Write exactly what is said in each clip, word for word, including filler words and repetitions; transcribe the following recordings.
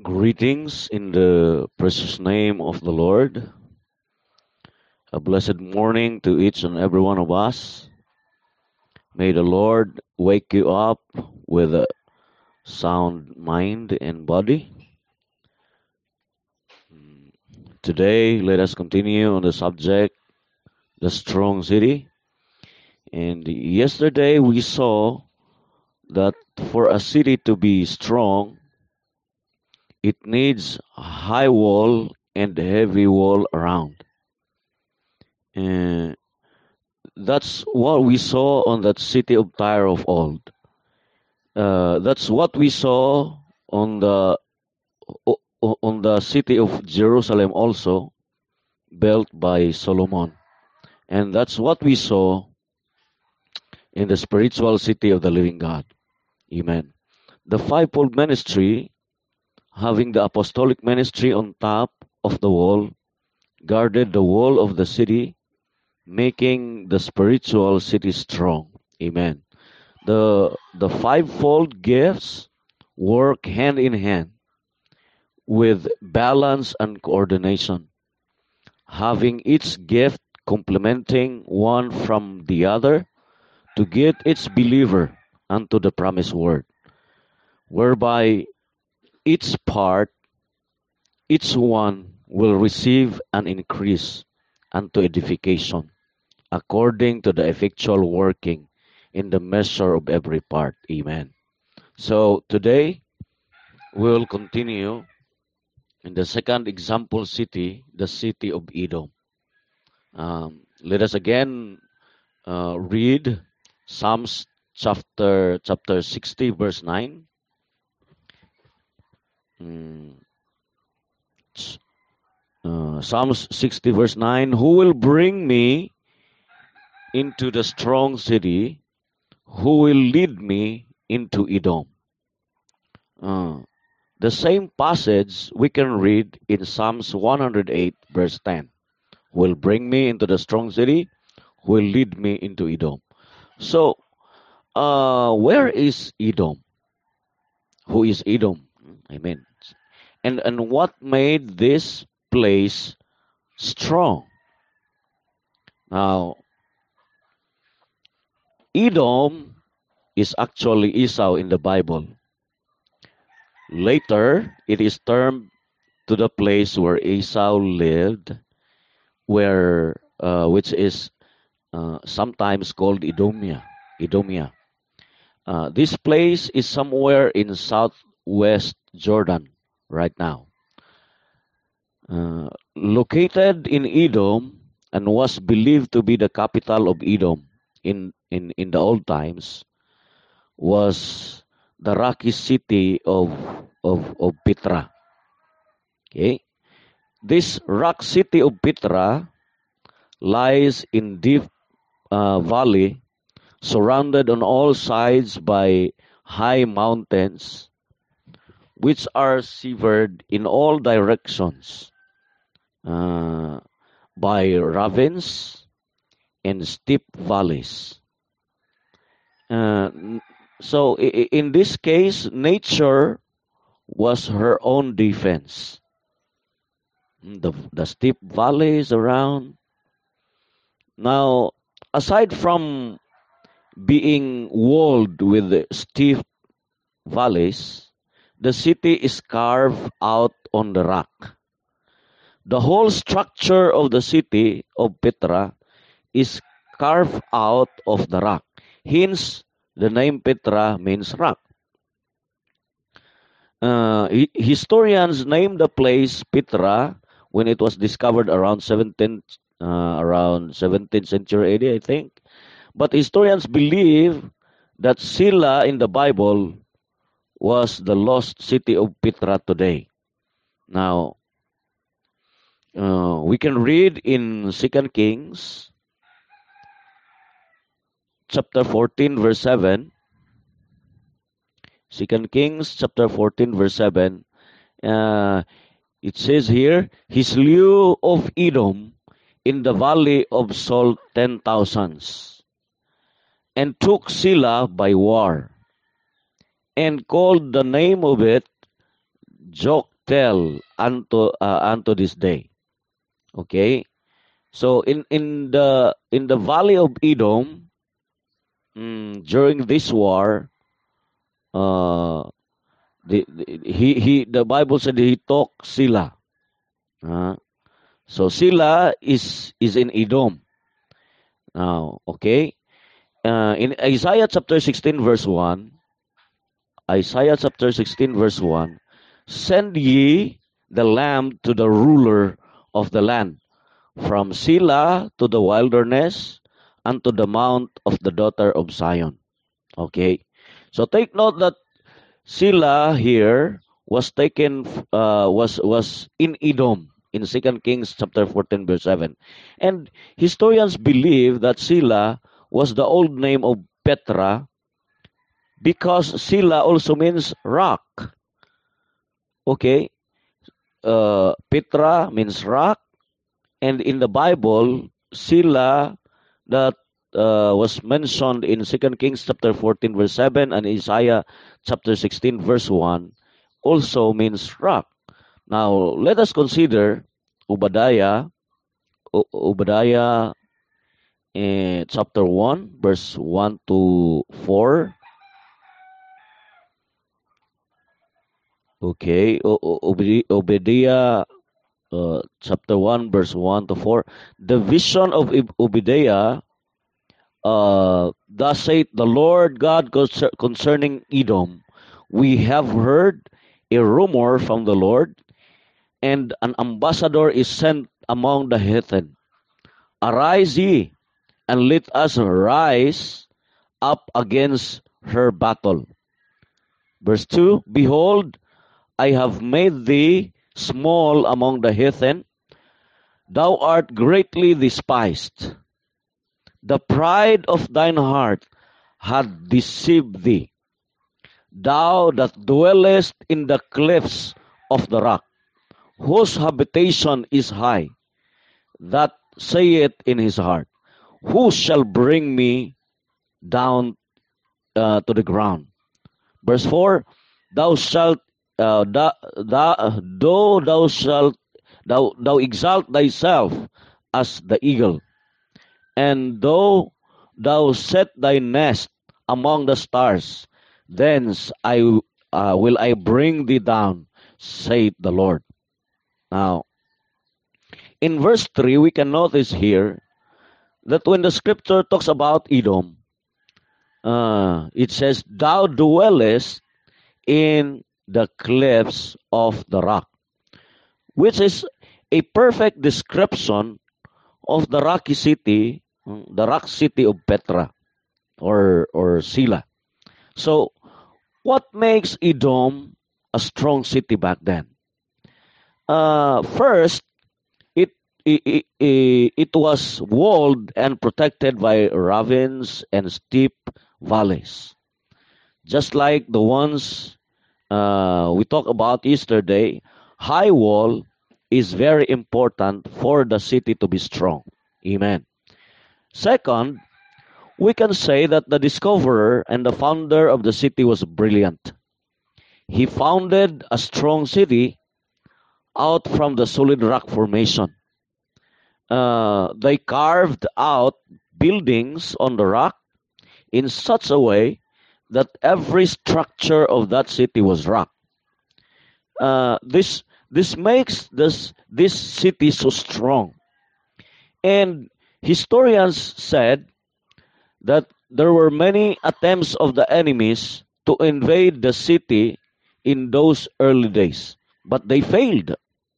Greetings in the precious name of the Lord. A blessed morning to each and every one of us. May the Lord wake you up with a sound mind and body. Today, let us continue on the subject, the strong city. And yesterday we saw that for a city to be strong, it needs a high wall and heavy wall around. And that's what we saw on that city of Tyre of old. Uh, that's what we saw on the o- o- on the city of Jerusalem also, built by Solomon, and that's what we saw in the spiritual city of the living God. Amen. The fivefold ministry, having the apostolic ministry on top of the wall, guarded the wall of the city, making the spiritual city strong. Amen. The the fivefold gifts work hand in hand with balance and coordination, having each gift complementing one from the other to get its believer unto the promised word, whereby each part, each one will receive an increase unto edification, according to the effectual working in the measure of every part. Amen. So today we'll continue in the second example city, the city of Edom. Um, let us again uh, read Psalms chapter chapter sixty, verse nine. Mm, uh, Psalms sixty, verse nine. Who will bring me into the strong city? Who will lead me into Edom? Uh, the same passage we can read in Psalms one hundred eight, verse ten. Who will bring me into the strong city? Who will lead me into Edom? So, uh, where is Edom? Who is Edom? Amen. And and what made this place strong? Now, Edom is actually Esau in the Bible. Later, it is termed to the place where Esau lived, where uh, which is uh, sometimes called Edomia. Edomia. Uh, this place is somewhere in southwest Jordan right now. Uh, located in Edom and was believed to be the capital of Edom in, in, in the old times, was the rocky city of, of, of Petra. Okay? This rock city of Petra lies in deep uh, valley, surrounded on all sides by high mountains, which are severed in all directions uh, by ravines and steep valleys. Uh, so in this case, nature was her own defense. The, the steep valleys around. Now, aside from being walled with steep valleys, the city is carved out on the rock. The whole structure of the city of Petra is carved out of the rock. Hence, the name Petra means rock. Uh, historians named the place Petra when it was discovered around seventeenth, uh, around seventeenth century A D, I think. But historians believe that Silla in the Bible was the lost city of Petra today. Now, uh, we can read in Second Kings chapter fourteen, verse seven. Second Kings chapter fourteen, verse seven. Uh, it says here, he slew of Edom in the valley of Salt ten thousands, and took Silla by war, and called the name of it Jok tell unto uh, unto this day. Okay, so in in the in the valley of Edom, mm, during this war, uh, the, the he he the Bible said he took Sila. Uh, so Sila is is in Edom now. Okay, uh, in Isaiah chapter sixteen verse one, Isaiah chapter sixteen verse one, send ye the lamb to the ruler of the land, from Sila to the wilderness, unto the mount of the daughter of Zion. Okay, so take note that Sila here was taken uh, was was in Edom in Second Kings chapter fourteen verse seven, and historians believe that Sila was the old name of Petra, because Sila also means rock. Okay, uh, Petra means rock, and in the Bible, Sila that uh, was mentioned in Second Kings chapter fourteen verse seven and Isaiah chapter sixteen verse one also means rock. Now, let us consider Obadiah, O- Obadiah eh, chapter one verse one to four. Okay, o- o- Obedi- Obadiah uh, chapter one verse one to four. The vision of Ob- Obadiah, uh, thus saith the Lord God concer- concerning Edom. We have heard a rumor from the Lord, and an ambassador is sent among the heathen. Arise ye, and let us rise up against her battle. Verse two, behold, I have made thee small among the heathen, thou art greatly despised. The pride of thine heart hath deceived thee, thou that dwellest in the cliffs of the rock, whose habitation is high, that saith in his heart, who shall bring me down uh, to the ground? Verse four, thou shalt, uh, da, da, though thou shalt, thou, thou exalt thyself as the eagle, and though thou set thy nest among the stars, thence I uh, will I bring thee down, saith the Lord. Now, in verse three, we can notice here that when the scripture talks about Edom, uh, it says, thou dwellest in the cliffs of the rock, which is a perfect description of the rocky city, mm, the rock city of Petra or or Sila. So, what makes Edom a strong city back then? Uh, first, it, it it it was walled and protected by ravines and steep valleys, just like the ones uh, we talked about yesterday. High wall is very important for the city to be strong. Amen. Second, we can say that the discoverer and the founder of the city was brilliant. He founded a strong city out from the solid rock formation. Uh, they carved out buildings on the rock in such a way that every structure of that city was rock. Uh, this this makes this this city so strong. And historians said that there were many attempts of the enemies to invade the city in those early days, but they failed.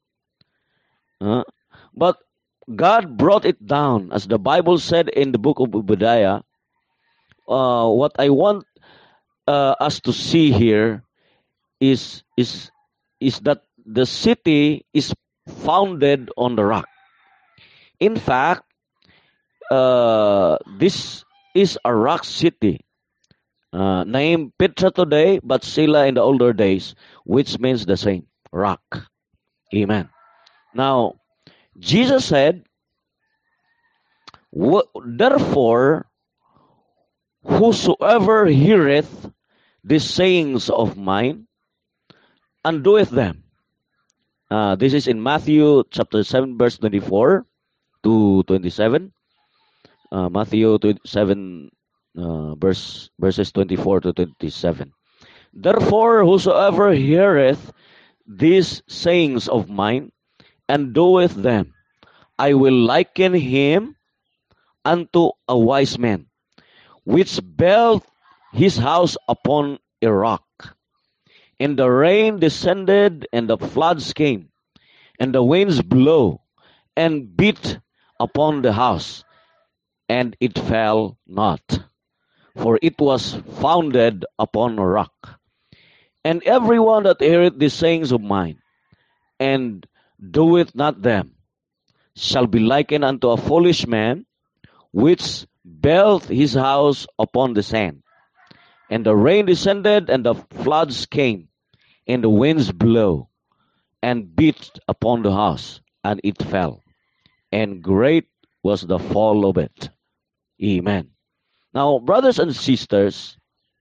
Uh, but God brought it down, as the Bible said in the book of Obadiah. Uh, what I want uh, us to see here is is is that the city is founded on the rock. In fact, uh, this is a rock city, uh, named Petra today, but Sila in the older days, which means the same, rock. Amen. Now, Jesus said, therefore, whosoever heareth these sayings of mine and doeth them, Uh, this is in Matthew chapter seven, verse twenty-four to twenty-seven. Uh, Matthew seven, uh, verse, verses twenty-four to twenty-seven. Therefore, whosoever heareth these sayings of mine, and doeth them, I will liken him unto a wise man, which built his house upon a rock. And the rain descended, and the floods came, and the winds blew, and beat upon the house, and it fell not, for it was founded upon a rock. And everyone that heareth these sayings of mine, and doeth not them, shall be likened unto a foolish man, which built his house upon the sand. And the rain descended, and the floods came, and the winds blew, and beat upon the house, and it fell. And great was the fall of it. Amen. Now, brothers and sisters,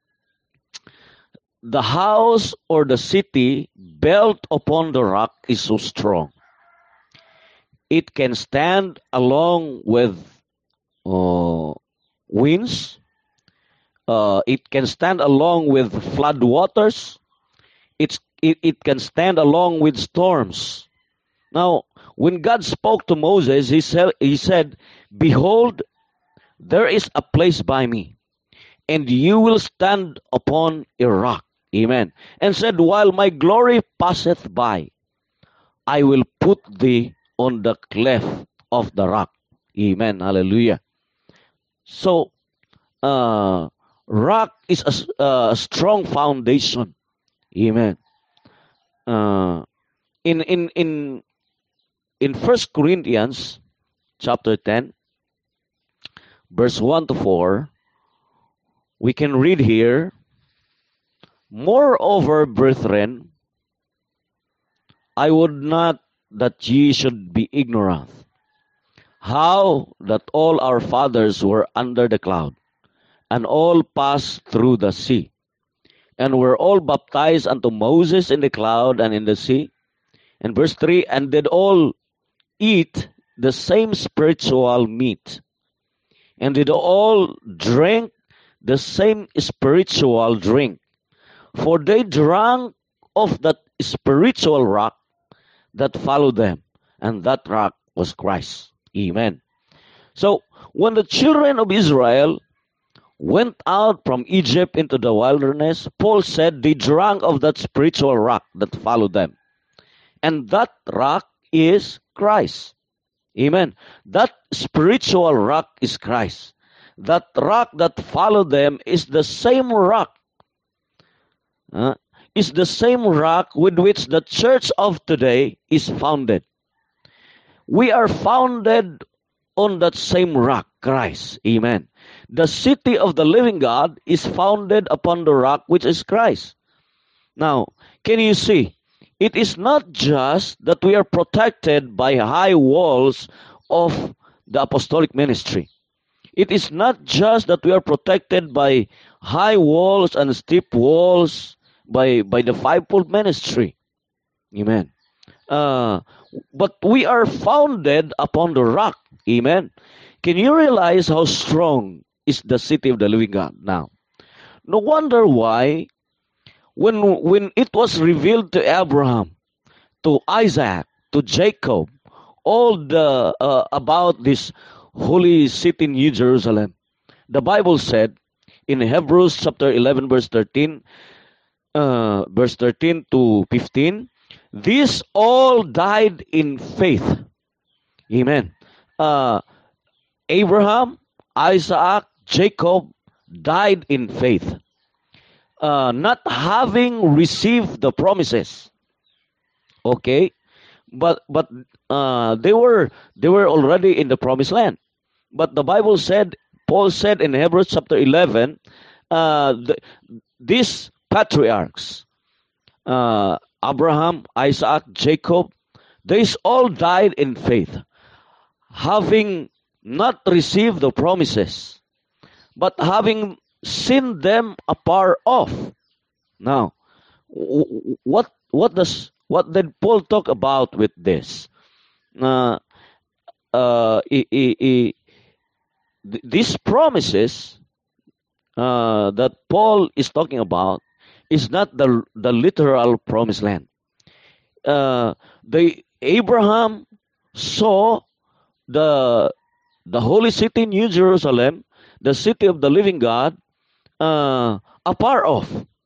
the house or the city built upon the rock is so strong. It can stand along with uh, winds. Uh, it can stand along with flood waters. It's, it, it can stand along with storms. Now, when God spoke to Moses, he said, he said, Behold, there is a place by me, and you will stand upon a rock. Amen. And said, While my glory passeth by, I will put thee on the cleft of the rock. Amen. Hallelujah. So, uh, rock is a, a strong foundation. Amen. Uh, in in in in First Corinthians chapter ten, verse one to four, we can read here, Moreover, brethren, I would not that ye should be ignorant, how that all our fathers were under the cloud, and all passed through the sea, and were all baptized unto Moses in the cloud and in the sea. And verse three, and did all eat the same spiritual meat, and did all drink the same spiritual drink, for they drank of that spiritual rock that followed them, and that rock was Christ. Amen. So, when the children of Israel went out from Egypt into the wilderness, Paul said they drank of that spiritual rock that followed them. And that rock is Christ. Amen. That spiritual rock is Christ. That rock that followed them is the same rock. Uh, is the same rock with which the church of today is founded. We are founded on that same rock, Christ. Amen. The city of the living God is founded upon the rock which is Christ. Now, can you see? It is not just that we are protected by high walls of the apostolic ministry. It is not just that we are protected by high walls and steep walls by, by the fivefold ministry. Amen. Uh, but we are founded upon the rock. Amen. Can you realize how strong is the city of the living God now? No wonder why when, when it was revealed to Abraham, to Isaac, to Jacob, all the uh, about this holy city in New Jerusalem, the Bible said in Hebrews chapter eleven, verse thirteen, uh, verse thirteen to fifteen, these all died in faith. Amen. Uh, Abraham, Isaac, Jacob died in faith, uh, not having received the promises. Okay, but but uh, they were they were already in the promised land. But the Bible said, Paul said in Hebrews chapter eleven, uh, the, these patriarchs, uh, Abraham, Isaac, Jacob, they all died in faith, having not received the promises, but having seen them afar off. Now, what what does What did Paul talk about with this? Uh, uh, i- i- i- th- these promises uh, that Paul is talking about is not the the literal promised land. Uh, the Abraham saw the the holy city, New Jerusalem, the city of the living God, uh, afar off.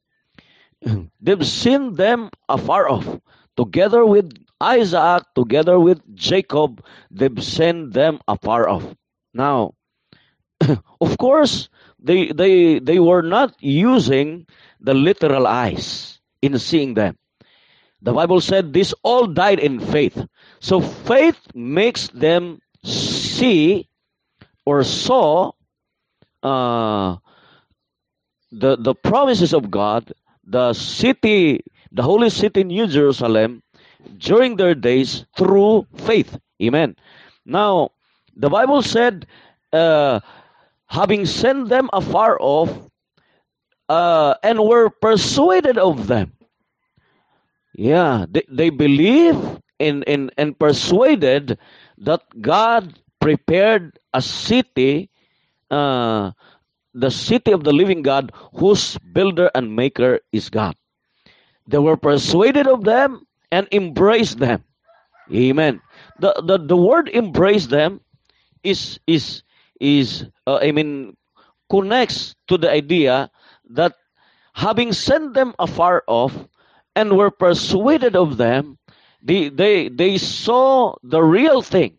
They've seen them afar off. Together with Isaac, together with Jacob, they've seen them afar off. Now, of course, they they they were not using the literal eyes in seeing them. The Bible said this all died in faith. So faith makes them see or saw uh, the the promises of God, the city, the holy city, New Jerusalem, during their days through faith. Amen. Now, the Bible said, uh, having sent them afar off, uh, and were persuaded of them. Yeah, they, they believe in, in and persuaded that God prepared a city, uh, the city of the living God, whose builder and maker is God. They were persuaded of them and embraced them. Amen. The the, the word embrace them is is is uh, I mean connects to the idea that having sent them afar off and were persuaded of them, they they they saw the real thing.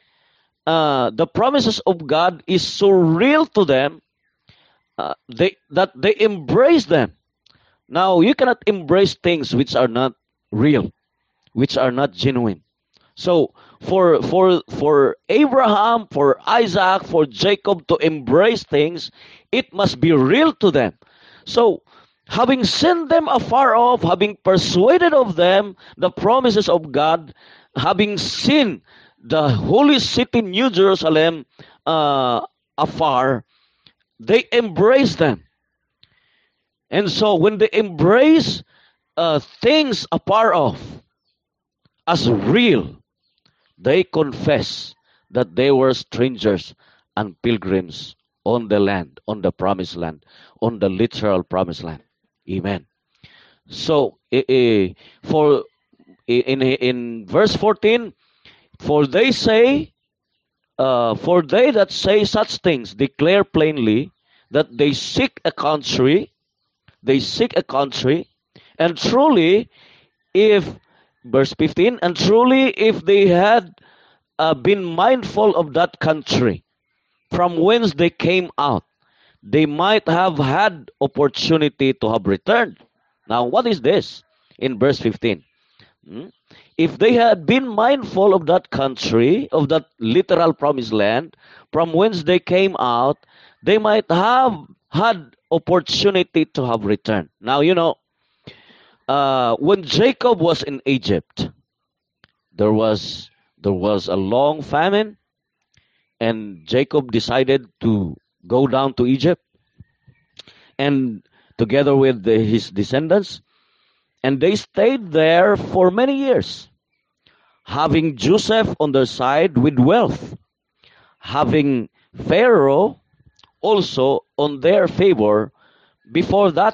Uh, the promises of God is so real to them, uh, they that they embrace them. Now you cannot embrace things which are not real, which are not genuine. So for for for Abraham, for Isaac, for Jacob to embrace things, it must be real to them. So having seen them afar off, having persuaded of them the promises of God, having seen the holy city New Jerusalem uh, afar, they embrace them. And so when they embrace uh, things afar off as real, they confess that they were strangers and pilgrims on the land, on the promised land, on the literal promised land. Amen. So, eh, eh, for in in verse fourteen, for they say, uh, for they that say such things declare plainly that they seek a country, they seek a country, and truly, if verse fifteen, and truly, if they had uh, been mindful of that country from whence they came out, they might have had opportunity to have returned. Now, what is this in verse fifteen? Hmm? If they had been mindful of that country, of that literal promised land, from whence they came out, they might have had opportunity to have returned. Now, you know, uh, when Jacob was in Egypt, there was there was a long famine, and Jacob decided to go down to Egypt, and together with the, his descendants, and they stayed there for many years, having Joseph on their side with wealth, having Pharaoh also on their favor. Before that,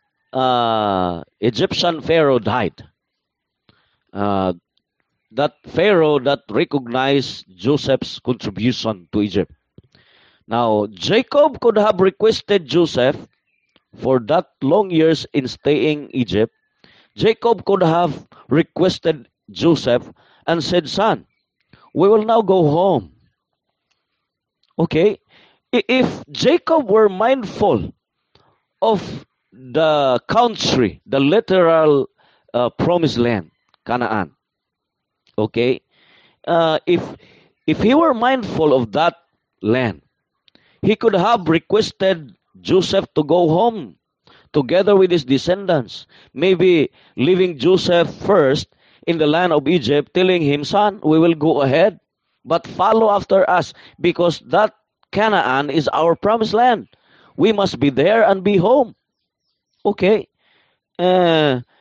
uh, Egyptian Pharaoh died. Uh, that Pharaoh that recognized Joseph's contribution to Egypt. Now, Jacob could have requested Joseph for that long years in staying Egypt. Jacob could have requested Joseph and said, "Son, we will now go home." Okay? If Jacob were mindful of the country, the literal uh, promised land, Canaan, okay? Uh, if if he were mindful of that land, he could have requested Joseph to go home together with his descendants, maybe leaving Joseph first in the land of Egypt, telling him, "Son, we will go ahead, but follow after us, because that Canaan is our promised land. We must be there and be home." Okay? Uh, and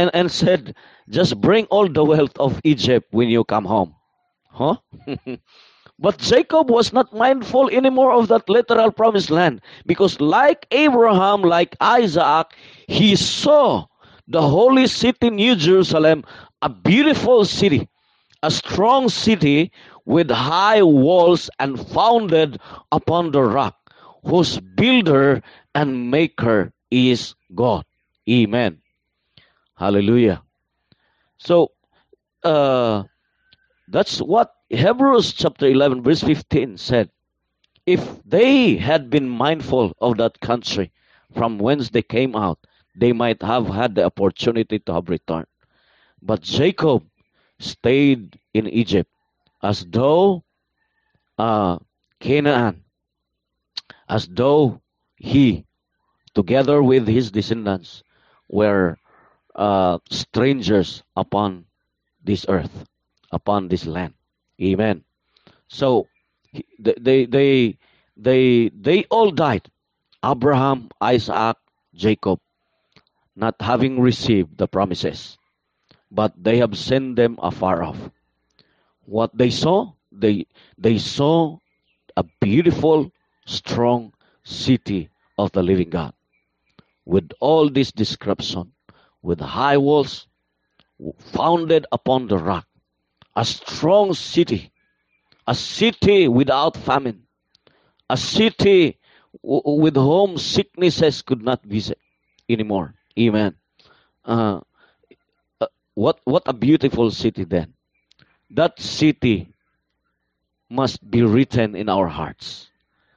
and, and said, just bring all the wealth of Egypt when you come home. Huh? But Jacob was not mindful anymore of that literal promised land, because like Abraham, like Isaac, he saw the holy city, New Jerusalem, a beautiful city, a strong city with high walls and founded upon the rock, whose builder and maker is God. Amen. Hallelujah. So, uh, that's what Hebrews chapter eleven, verse fifteen said. If they had been mindful of that country from whence they came out, they might have had the opportunity to have returned. But Jacob stayed in Egypt as though uh, Canaan, as though he, together with his descendants, were uh, strangers upon this earth, upon this land. Amen. So he- they they they they all died. Abraham, Isaac, Jacob, not having received the promises, but they have sent them afar off. What they saw, they they saw a beautiful, strong city of the living God, with all this description, with high walls, founded upon the rock, a strong city, a city without famine, a city w- with whom sicknesses could not visit anymore. Amen. Uh, uh, what what a beautiful city then. That city must be written in our hearts.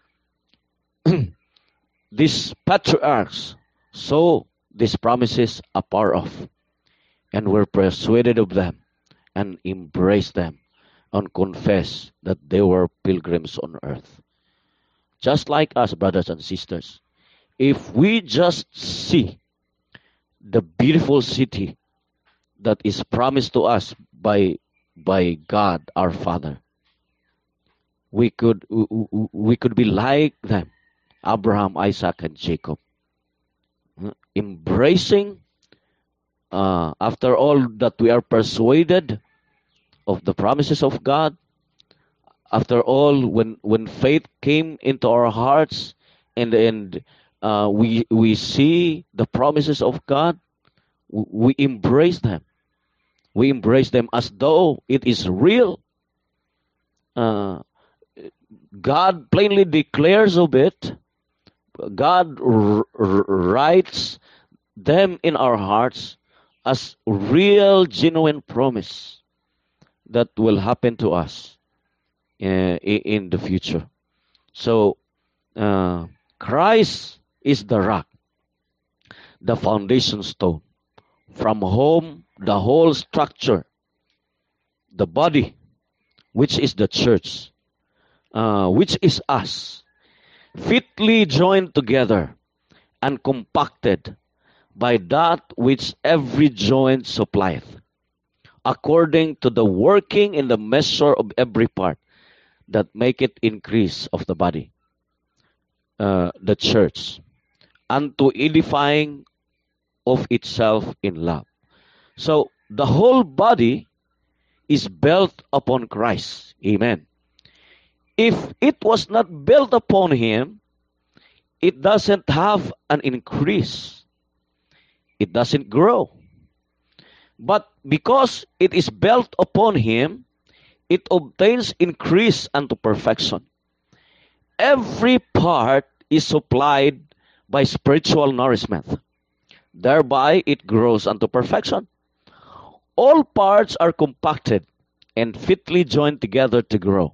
These patriarchs saw these promises afar off and were persuaded of them and embraced them and confessed that they were pilgrims on earth. Just like us, brothers and sisters, if we just see the beautiful city that is promised to us by by God our Father, we could we could be like them, Abraham, Isaac, and Jacob, embracing. Uh, after all that we are persuaded of the promises of God, after all, when when faith came into our hearts, and and uh, we we see the promises of God, w- we embrace them. We embrace them as though it is real. Uh, God plainly declares of it. God r- r- writes them in our hearts as real, genuine promise that will happen to us uh, i- in the future. So, uh, Christ is the rock, the foundation stone, from whom the whole structure, the body, which is the church, uh, which is us, fitly joined together and compacted by that which every joint supplieth, according to the working in the measure of every part, that make it increase of the body, uh, the church, unto edifying of itself in love. So the whole body is built upon Christ. Amen. If it was not built upon Him, it doesn't have an increase. It doesn't grow. But because it is built upon Him, it obtains increase unto perfection. Every part is supplied by spiritual nourishment. Thereby it grows unto perfection. All parts are compacted and fitly joined together to grow.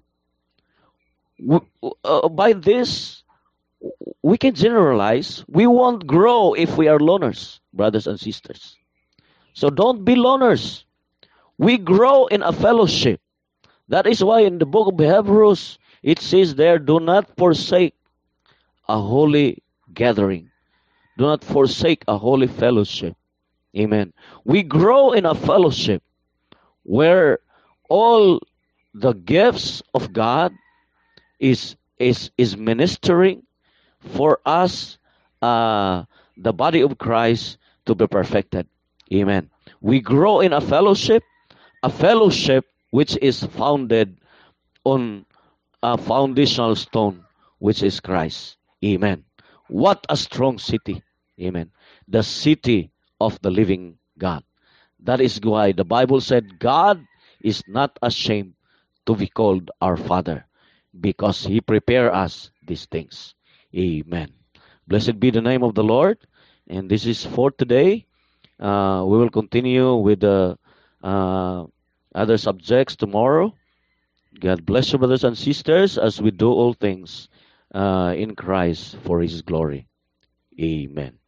W- uh, by this, we can generalize we won't grow if we are loners, brothers and sisters. So don't be loners. We grow in a fellowship. That is why in the book of Hebrews, it says there, do not forsake a holy gathering. Do not forsake a holy fellowship. Amen. We grow in a fellowship where all the gifts of God is is is ministering for us, uh, the body of Christ, to be perfected. Amen. We grow in a fellowship, a fellowship which is founded on a foundational stone, which is Christ. Amen. What a strong city. Amen. The city of the living God. That is why the Bible said God is not ashamed to be called our Father, because He prepared us these things. Amen. Blessed be the name of the Lord. And this is for today. Uh, we will continue with the uh, other subjects tomorrow. God bless you, brothers and sisters, as we do all things uh, in Christ for His glory. Amen.